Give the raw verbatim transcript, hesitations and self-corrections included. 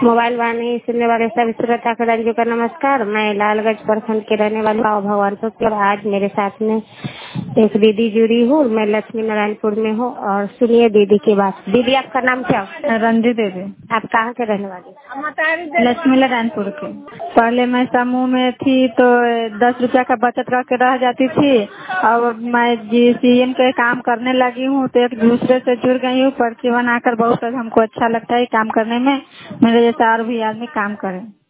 Mobile वाणी सुनने वाले सभी श्रोता को रंजू का नमस्कार। मैं लालगंज प्रखंड के रहने वाली हूँ भगवानपुर की, और आज मेरे साथ में एक दीदी जुड़ी हूँ। मैं लक्ष्मी नारायणपुर में हूँ। और सुनिए दीदी की बात। दीदी आपका नाम क्या है? रंजू देवी। आप कहाँ के रहने वाली? लक्ष्मी नारायणपुर के। पहले मैं समूह में थी तो दस रुपया का बचत करके रह जाती थी। अब मैं जी सी एम के काम करने लगी हूँ तो एक दूसरे से जुड़ गई हूँ। पर्ची बनाकर बहुत हमको अच्छा लगता है काम करने में। मेरे जैसा और भी आदमी काम करें।